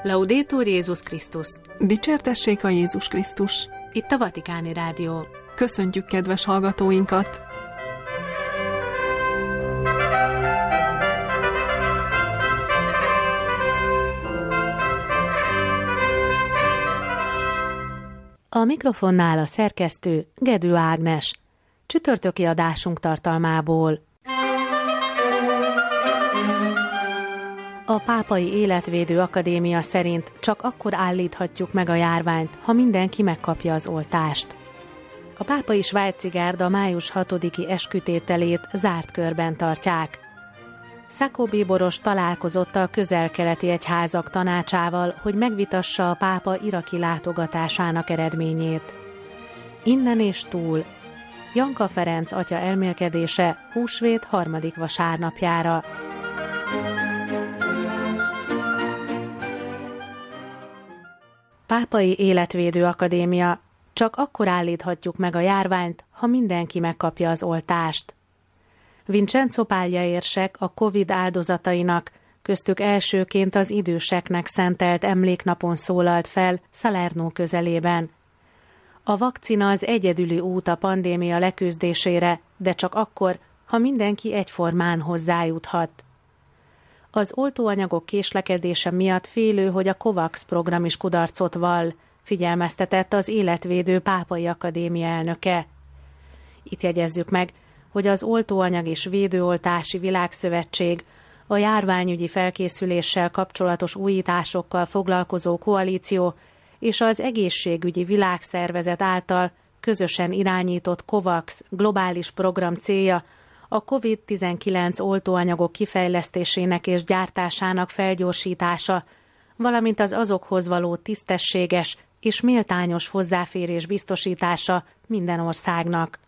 Laudetur Jézus Krisztus! Dicsértessék a Jézus Krisztus! Itt a Vatikáni Rádió. Köszöntjük kedves hallgatóinkat! A mikrofonnál a szerkesztő Gedő Ágnes. Csütörtöki adásunk tartalmából. A Pápai Életvédő Akadémia szerint csak akkor állíthatjuk meg a járványt, ha mindenki megkapja az oltást. A pápai svájci gárda május 6-i eskütételét zárt körben tartják. Szacco bíboros találkozott a közel-keleti egyházak tanácsával, hogy megvitassa a pápa iraki látogatásának eredményét. Innen és túl. Janka Ferenc atya elmélkedése húsvét 3. vasárnapjára. Pápai Életvédő Akadémia. Csak akkor állíthatjuk meg a járványt, ha mindenki megkapja az oltást. Vincenzo Paglia érsek a Covid áldozatainak, köztük elsőként az időseknek szentelt emléknapon szólalt fel Salerno közelében. A vakcina az egyedüli út a pandémia leküzdésére, de csak akkor, ha mindenki egyformán hozzájuthat. Az oltóanyagok késlekedése miatt félő, hogy a COVAX program is kudarcot vall, figyelmeztetett az Életvédő Pápai Akadémia elnöke. Itt jegyezzük meg, hogy az Oltóanyag és Védőoltási Világszövetség a járványügyi felkészüléssel kapcsolatos újításokkal foglalkozó koalíció és az Egészségügyi Világszervezet által közösen irányított COVAX globális program célja a COVID-19 oltóanyagok kifejlesztésének és gyártásának felgyorsítása, valamint az azokhoz való tisztességes és méltányos hozzáférés biztosítása minden országnak.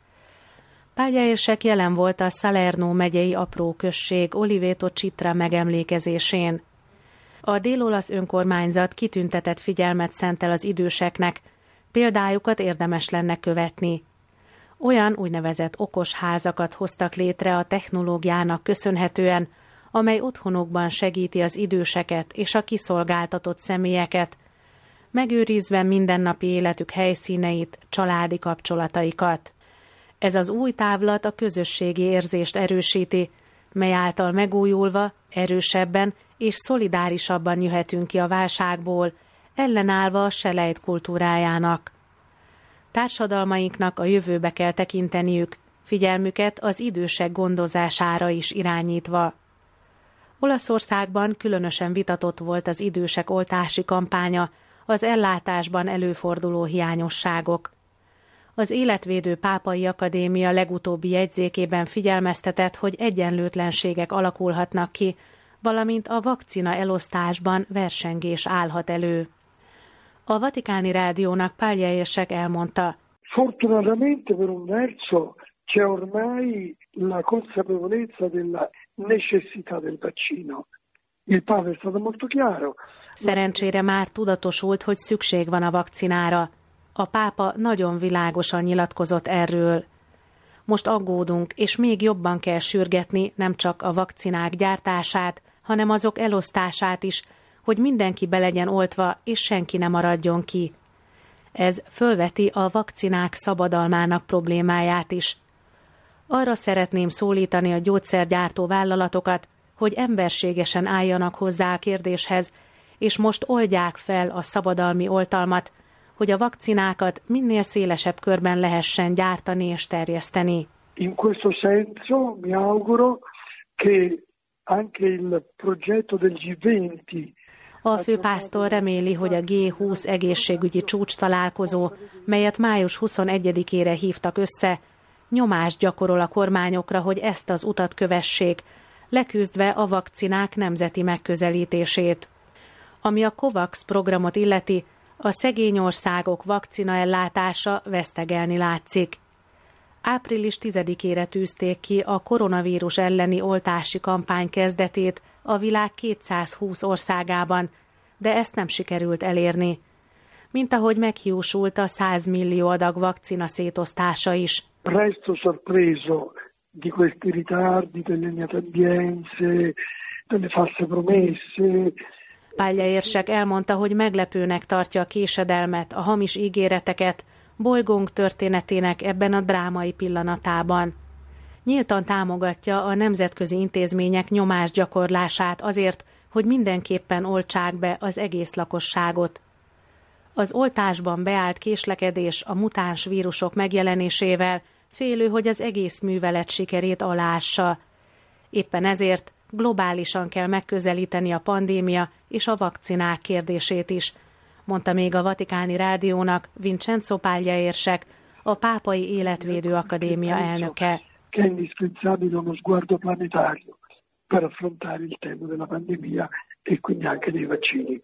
Paglia érsek jelen volt a Salerno megyei apró község Oliveto Citra megemlékezésén. A dél-olasz önkormányzat kitüntetett figyelmet szentel az időseknek, példájukat érdemes lenne követni. Olyan úgynevezett okos házakat hoztak létre a technológiának köszönhetően, amely otthonokban segíti az időseket és a kiszolgáltatott személyeket, megőrizve mindennapi életük helyszíneit, családi kapcsolataikat. Ez az új távlat a közösségi érzést erősíti, mely által megújulva, erősebben és szolidárisabban jöhetünk ki a válságból, ellenállva a selejt kultúrájának. Társadalmainknak a jövőbe kell tekinteniük, figyelmüket az idősek gondozására is irányítva. Olaszországban különösen vitatott volt az idősek oltási kampánya, az ellátásban előforduló hiányosságok. Az Életvédő Pápai Akadémia legutóbbi jegyzékében figyelmeztetett, hogy egyenlőtlenségek alakulhatnak ki, valamint a vakcina elosztásban versengés állhat elő. A Vatikáni Rádiónak Paglia érsek elmondta: Fortunatamente per un verso c'è ormai la consapevolezza della necessità del vaccino. Il Papa è stato molto chiaro. Szerencsére már tudatosult, hogy szükség van a vakcinára. A pápa nagyon világosan nyilatkozott erről. Most aggódunk, és még jobban kell sürgetni nem csak a vakcinák gyártását, hanem azok elosztását is, hogy mindenki be legyen oltva, és senki ne maradjon ki. Ez fölveti a vakcinák szabadalmának problémáját is. Arra szeretném szólítani a gyógyszergyártó vállalatokat, hogy emberségesen álljanak hozzá a kérdéshez, és most oldják fel a szabadalmi oltalmat, hogy a vakcinákat minél szélesebb körben lehessen gyártani és terjeszteni. In questo senso mi auguro che anche il progetto del G20. A főpásztor reméli, hogy a G20 egészségügyi csúcs találkozó, melyet május 21-ére hívtak össze, nyomást gyakorol a kormányokra, hogy ezt az utat kövessék, leküzdve a vakcinák nemzeti megközelítését. Ami a COVAX programot illeti, a szegény országok vakcinaellátása vesztegelni látszik. Április 10-ére tűzték ki a koronavírus elleni oltási kampány kezdetét a világ 220 országában, de ezt nem sikerült elérni. Mint ahogy meghiúsult a 100 millió adag vakcina szétosztása is. Resto sorpreso di questi ritardi, delle inadempienze, delle false promesse. Pályaérsek elmondta, hogy meglepőnek tartja a késedelmet, a hamis ígéreteket bolygónk történetének ebben a drámai pillanatában. Nyíltan támogatja a nemzetközi intézmények nyomásgyakorlását azért, hogy mindenképpen oltsák be az egész lakosságot. Az oltásban beállt késlekedés a mutáns vírusok megjelenésével félő, hogy az egész művelet sikerét aláássa. Éppen ezért globálisan kell megközelíteni a pandémia és a vakcinák kérdését is, mondta még a Vatikáni Rádiónak Vincenzo Pályaérsek, a Pápai Életvédő Akadémia elnöke. Che è indispensabile uno sguardo planetario per affrontare il tema della pandemia e quindi anche dei vaccini.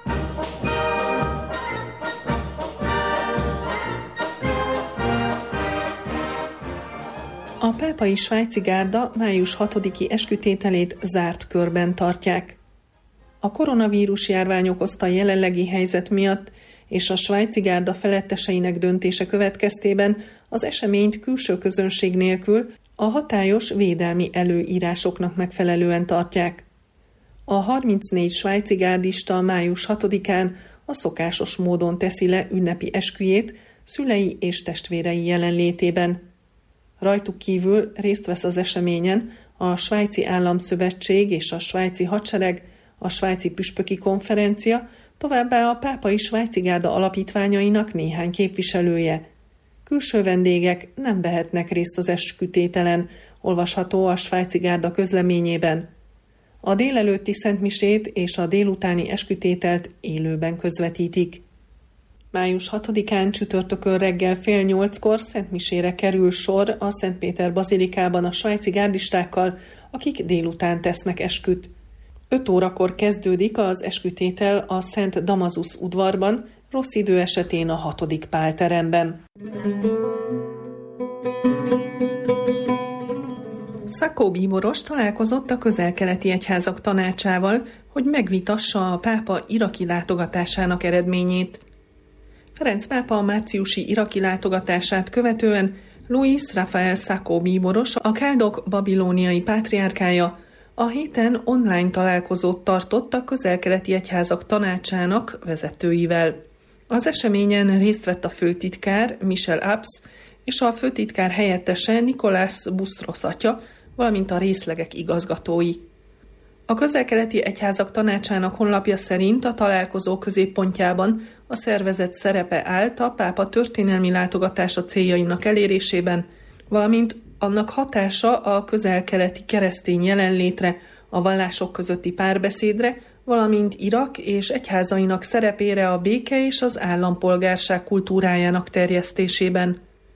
A pápai svájci gárda május 6-i eskütételét zárt körben tartják. A koronavírus járvány okozta jelenlegi helyzet miatt és a svájci gárda feletteseinek döntése következtében az eseményt külső közönség nélkül a hatályos védelmi előírásoknak megfelelően tartják. A 34 svájci gárdista május 6-án a szokásos módon teszi le ünnepi esküjét szülei és testvérei jelenlétében. Rajtuk kívül részt vesz az eseményen a Svájci Államszövetség és a Svájci Hadsereg, a Svájci Püspöki Konferencia, továbbá a Pápai Svájci Gárda alapítványainak néhány képviselője. Külső vendégek nem vehetnek részt az eskütételen, olvasható a Svájci Gárda közleményében. A délelőtti szentmisét és a délutáni eskütételt élőben közvetítik. Május 6-án csütörtökön reggel 7:30 szentmisére kerül sor a Szent Péter bazilikában a svájci gárdistákkal, akik délután tesznek esküt. 5 órakor kezdődik az eskütétel a Szent Damasus udvarban, rossz idő esetén a 6. pálteremben. Sacco bíboros találkozott a Közel-Keleti Egyházak tanácsával, hogy megvitassa a pápa iraki látogatásának eredményét. Ferenc pápa a márciusi iraki látogatását követően Luis Rafael Sacco bíboros, a káldok babilóniai pátriárkája, a héten online találkozót tartott a Közel-Keleti Egyházak tanácsának vezetőivel. Az eseményen részt vett a főtitkár Michel Abs és a főtitkár helyettese Nicolás Bustros atya, valamint a részlegek igazgatói. A Közel-Keleti Egyházak tanácsának honlapja szerint a találkozó középpontjában a szervezet szerepe állt a pápa történelmi látogatása céljainak elérésében, valamint annak hatása a közel-keleti keresztény jelenlétre, a vallások közötti párbeszédre, valamint Irak és egyházainak szerepére a béke és az állampolgárság kultúrájának terjesztésében.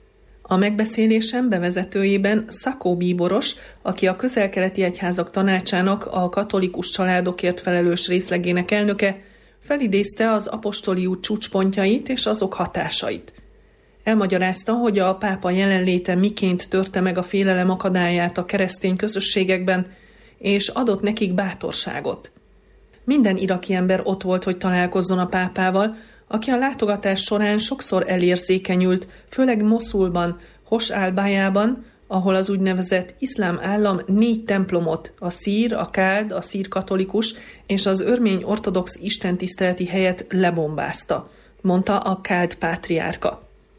A megbeszélésen bevezetőjében Sacco bíboros, aki a Közel-Keleti Egyházak tanácsának a katolikus családokért felelős részlegének elnöke, felidézte az apostoli út csúcspontjait és azok hatásait. Elmagyarázta, hogy a pápa jelenléte miként törte meg a félelem akadályát a keresztény közösségekben, és adott nekik bátorságot. Minden iraki ember ott volt, hogy találkozzon a pápával, aki a látogatás során sokszor elérzékenyült, főleg Moszulban, Hos al-Bájában, ahol az úgynevezett iszlám állam 4 templomot, a szír, a káld, a szír katolikus és az örmény ortodox istentiszteleti helyet lebombázta, mondta a káld pátriárka.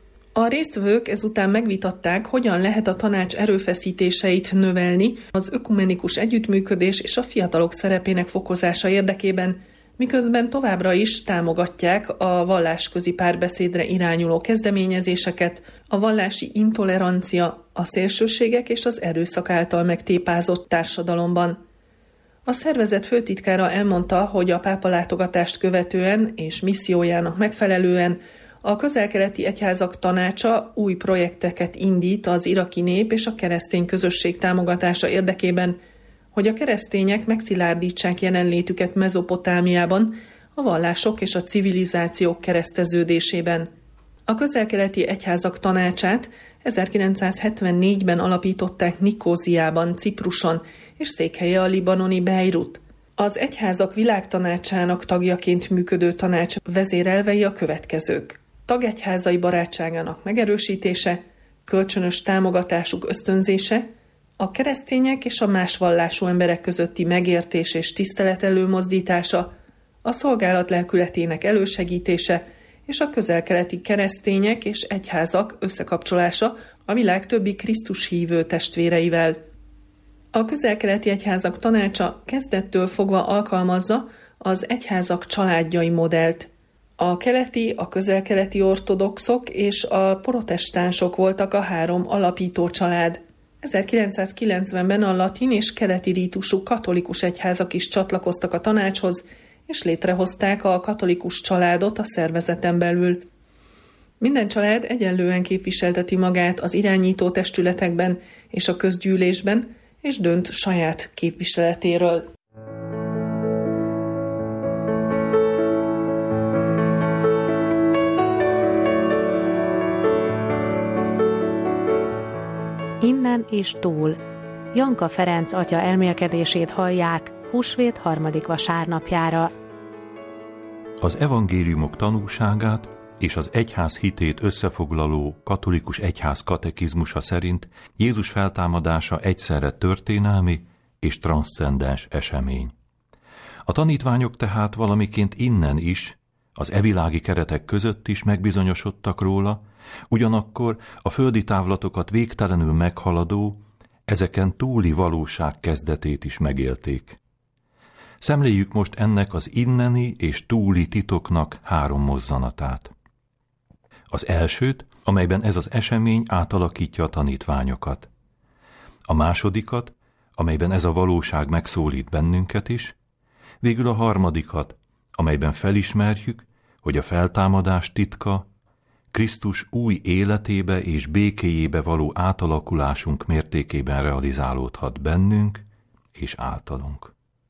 A résztvevők ezután megvitatták, hogyan lehet a tanács erőfeszítéseit növelni az ökumenikus együttműködés és a fiatalok szerepének fokozása érdekében, miközben továbbra is támogatják a vallásközi párbeszédre irányuló kezdeményezéseket, a vallási intolerancia, a szélsőségek és az erőszak által megtépázott társadalomban. A szervezet főtitkára elmondta, hogy a pápa látogatást követően és missziójának megfelelően a Közel-Keleti Egyházak tanácsa új projekteket indít az iraki nép és a keresztény közösség támogatása érdekében, hogy a keresztények megszilárdítsák jelenlétüket Mezopotámiában, a vallások és a civilizációk kereszteződésében. A Közel-Keleti Egyházak tanácsát 1974-ben alapították Nikóziában, Cipruson, és székhelye a libanoni Beirut. Az Egyházak Világtanácsának tagjaként működő tanács vezérelvei a következők: tagegyházai barátságának megerősítése, kölcsönös támogatásuk ösztönzése, a keresztények és a más vallású emberek közötti megértés és tisztelet előmozdítása, a szolgálat lelkületének elősegítése és a közel-keleti keresztények és egyházak összekapcsolása a világ többi Krisztus hívő testvéreivel. A közel-keleti egyházak tanácsa kezdettől fogva alkalmazza az egyházak családjai modellt. A keleti, a közel-keleti ortodoxok és a protestánsok voltak a 3 alapító család. 1990-ben a latin és keleti rítusú katolikus egyházak is csatlakoztak a tanácshoz, és létrehozták a katolikus családot a szervezeten belül. Minden család egyenlően képviselteti magát az irányító testületekben és a közgyűlésben, és dönt saját képviseletéről. Innen és túl. Janka Ferenc atya elmélkedését hallják húsvét 3. vasárnapjára. Az evangéliumok tanúságát és az egyház hitét összefoglaló katolikus egyház katekizmusa szerint Jézus feltámadása egyszerre történelmi és transzcendens esemény. A tanítványok tehát valamiként innen is, az evilági keretek között is megbizonyosodtak róla, ugyanakkor a földi távlatokat végtelenül meghaladó, ezeken túli valóság kezdetét is megélték. Szemléljük most ennek az inneni és túli titoknak 3 mozzanatát. Az elsőt, amelyben ez az esemény átalakítja a tanítványokat. A másodikat, amelyben ez a valóság megszólít bennünket is, végül a harmadikat, amelyben felismerjük, hogy a feltámadás titka Krisztus új életébe és békéjébe való átalakulásunk mértékében realizálódhat bennünk és általunk.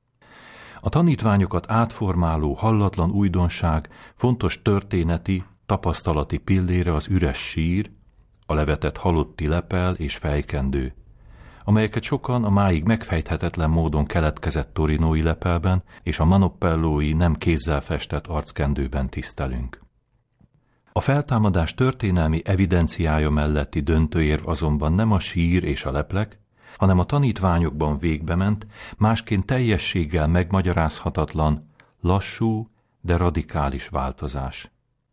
A tanítványokat átformáló hallatlan újdonság fontos történeti, tapasztalati pillére az üres sír, a levetett halotti lepel és fejkendő, amelyeket sokan a máig megfejthetetlen módon keletkezett torinói lepelben és a manoppellói nem kézzel festett arckendőben tisztelünk. A feltámadás történelmi evidenciája melletti döntőérv azonban nem a sír és a leplek, hanem a tanítványokban végbement, másként teljességgel megmagyarázhatatlan, lassú, de radikális változás.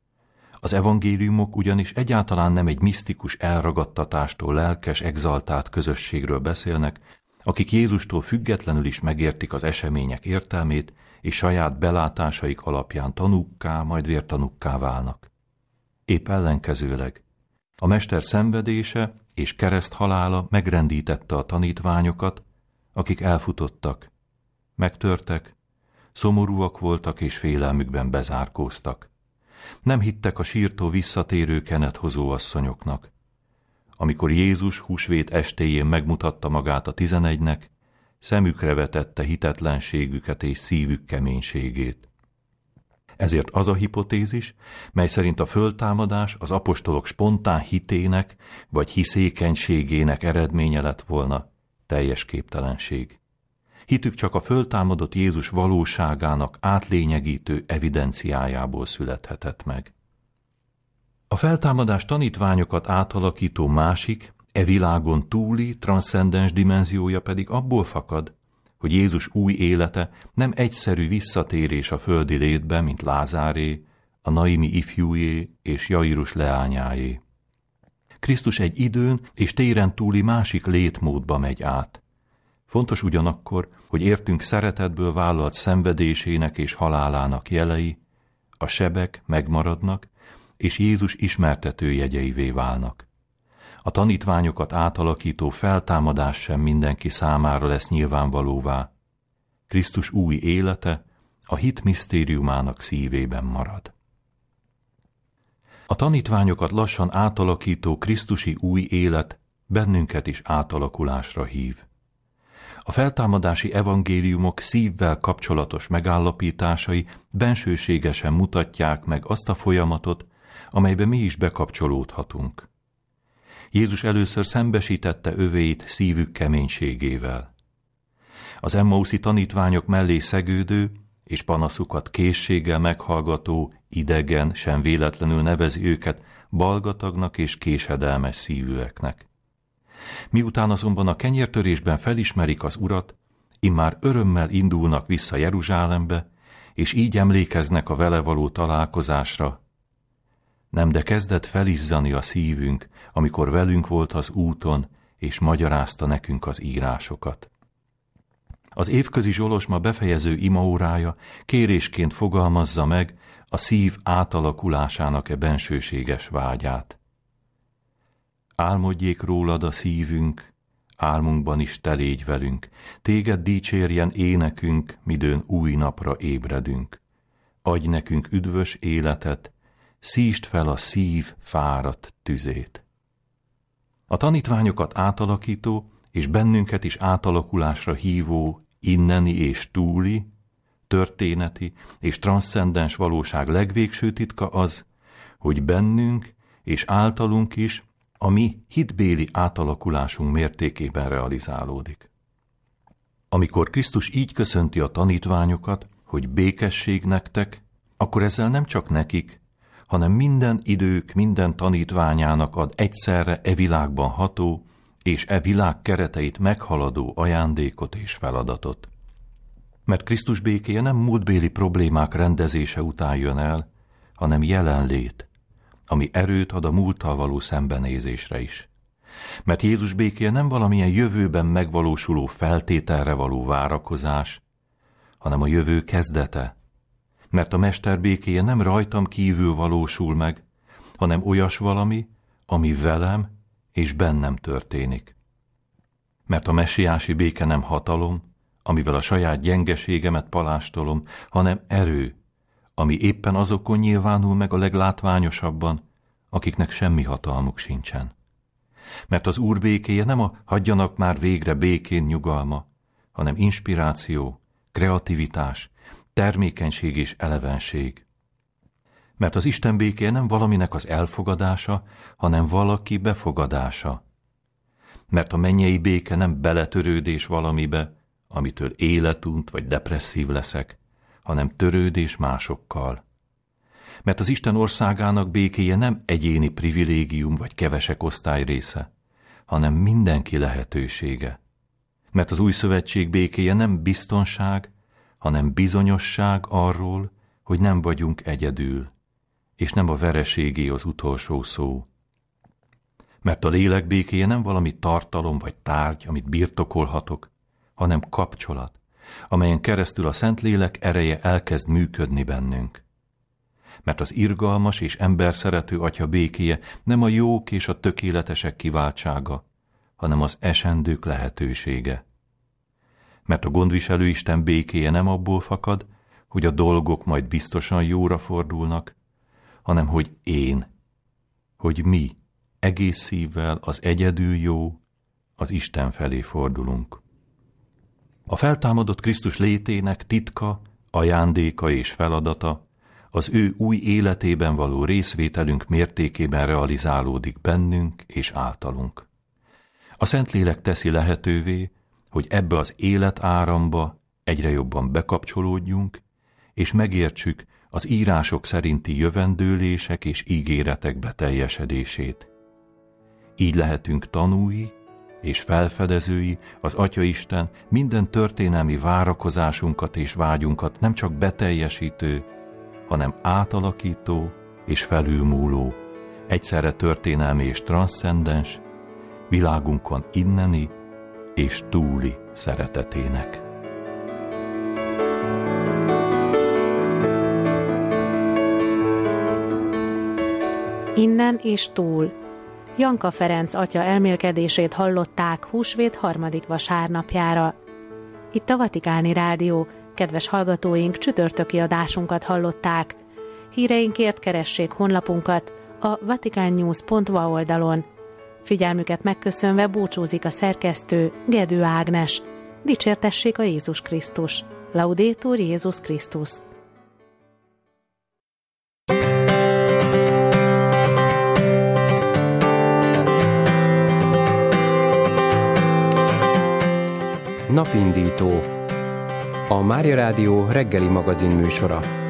Az evangéliumok ugyanis egyáltalán nem egy misztikus elragadtatástól lelkes, exaltált közösségről beszélnek, akik Jézustól függetlenül is megértik az események értelmét, és saját belátásaik alapján tanúkká, majd vértanúkká válnak. Épp ellenkezőleg, a mester szenvedése és kereszthalála megrendítette a tanítványokat, akik elfutottak, megtörtek, szomorúak voltak és félelmükben bezárkóztak. Nem hittek a sírtól visszatérő kenethozó asszonyoknak. Amikor Jézus húsvét estéjén megmutatta magát a 11-nek, szemükre vetette hitetlenségüket és szívük keménységét. Ezért az a hipotézis, mely szerint a föltámadás az apostolok spontán hitének vagy hiszékenységének eredménye lett volna, teljes képtelenség. Hitük csak a föltámadott Jézus valóságának átlényegítő evidenciájából születhetett meg. A feltámadás tanítványokat átalakító másik, világon túli, transzcendens dimenziója pedig abból fakad, hogy Jézus új élete nem egyszerű visszatérés a földi létbe, mint Lázáré, a naimi ifjújé és Jairus leányáé. Krisztus egy időn és téren túli másik létmódba megy át. Fontos ugyanakkor, hogy értünk szeretetből vállalt szenvedésének és halálának jelei, a sebek megmaradnak, és Jézus ismertető jegyeivé válnak. A tanítványokat átalakító feltámadás sem mindenki számára lesz nyilvánvalóvá. Krisztus új élete a hit misztériumának szívében marad. A tanítványokat lassan átalakító krisztusi új élet bennünket is átalakulásra hív. A feltámadási evangéliumok szívvel kapcsolatos megállapításai bensőségesen mutatják meg azt a folyamatot, amelybe mi is bekapcsolódhatunk. Jézus először szembesítette övéit szívük keménységével. Az emmauszi tanítványok mellé szegődő és panaszukat készséggel meghallgató idegen sem véletlenül nevezi őket balgatagnak és késedelmes szívűeknek. Miután azonban a kenyértörésben felismerik az Urat, immár örömmel indulnak vissza Jeruzsálembe, és így emlékeznek a vele való találkozásra. Nem, de kezdett felizzani a szívünk, amikor velünk volt az úton, és magyarázta nekünk az írásokat. Az évközi zsolozsma befejező imaórája kérésként fogalmazza meg a szív átalakulásának bensőséges vágyát. Álmodjék rólad a szívünk, álmunkban is te légy velünk, téged dicsérjen énekünk, midőn új napra ébredünk. Adj nekünk üdvös életet, szítsd fel a szív fáradt tüzét. A tanítványokat átalakító és bennünket is átalakulásra hívó inneni és túli, történeti és transzcendens valóság legvégső titka az, hogy bennünk és általunk is a mi hitbéli átalakulásunk mértékében realizálódik. Amikor Krisztus így köszönti a tanítványokat, hogy békesség nektek, akkor ezzel nem csak nekik, hanem minden idők, minden tanítványának ad egyszerre világban ható és világ kereteit meghaladó ajándékot és feladatot. Mert Krisztus békéje nem múltbéli problémák rendezése után jön el, hanem jelenlét, ami erőt ad a múlttal való szembenézésre is. Mert Jézus békéje nem valamilyen jövőben megvalósuló feltételre való várakozás, hanem a jövő kezdete. Mert a Mester békéje nem rajtam kívül valósul meg, hanem olyas valami, ami velem és bennem történik. Mert a messiási béke nem hatalom, amivel a saját gyengeségemet palástolom, hanem erő, ami éppen azokon nyilvánul meg a leglátványosabban, akiknek semmi hatalmuk sincsen. Mert az Úr békéje nem a hagyjanak már végre békén nyugalma, hanem inspiráció, kreativitás, termékenység és elevenség. Mert az Isten békéje nem valaminek az elfogadása, hanem valaki befogadása. Mert a mennyei béke nem beletörődés valamibe, amitől életunt vagy depresszív leszek, hanem törődés másokkal. Mert az Isten országának békéje nem egyéni privilégium vagy kevesek osztály része, hanem mindenki lehetősége. Mert az új szövetség békéje nem biztonság, hanem bizonyosság arról, hogy nem vagyunk egyedül, és nem a vereségé az utolsó szó. Mert a lélek békéje nem valami tartalom vagy tárgy, amit birtokolhatok, hanem kapcsolat, amelyen keresztül a Szentlélek ereje elkezd működni bennünk. Mert az irgalmas és emberszerető Atya békéje nem a jók és a tökéletesek kiváltsága, hanem az esendők lehetősége. Mert a gondviselő Isten békéje nem abból fakad, hogy a dolgok majd biztosan jóra fordulnak, hanem hogy mi egész szívvel az egyedül jó, az Isten felé fordulunk. A feltámadott Krisztus létének titka, ajándéka és feladata az ő új életében való részvételünk mértékében realizálódik bennünk és általunk. A Szentlélek teszi lehetővé, hogy ebbe az életáramba egyre jobban bekapcsolódjunk, és megértsük az írások szerinti jövendőlések és ígéretek beteljesedését. Így lehetünk tanúi és felfedezői az Atyaisten minden történelmi várakozásunkat és vágyunkat nem csak beteljesítő, hanem átalakító és felülmúló, egyszerre történelmi és transzcendens, világunkon inneni és túli szeretetének. Innen és túl. Janka Ferenc atya elmélkedését hallották húsvét 3. vasárnapjára. Itt a Vatikáni Rádió, kedves hallgatóink, csütörtöki adásunkat hallották. Híreinkért keressék honlapunkat a vaticannews.va oldalon. Figyelmüket megköszönve búcsúzik a szerkesztő, Gedő Ágnes. Dicsértessék a Jézus Krisztus. Laudetur Jézus Krisztus. Napindító. A Mária Rádió reggeli magazin műsora.